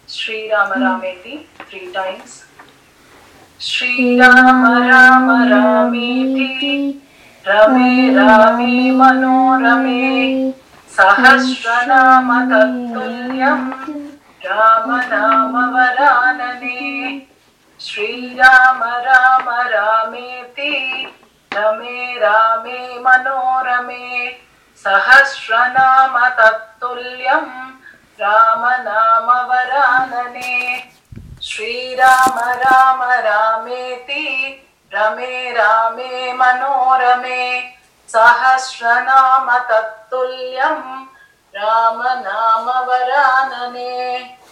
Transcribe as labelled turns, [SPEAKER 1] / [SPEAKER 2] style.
[SPEAKER 1] Sri Rama Rameti 3 times. Sri Rama Rama Rameti Rame Rame Manorame Sahasranama Tattulyam Rama Nama Varanane. Sri Rama Rama Rameti Rame Rame Manorame Sahasranama Tattulyam Rama Nama Varanane. Sri Rama Rama Rameti Rame Rame Manorame Sahasranama Tattulyam Rama Nama Varanane.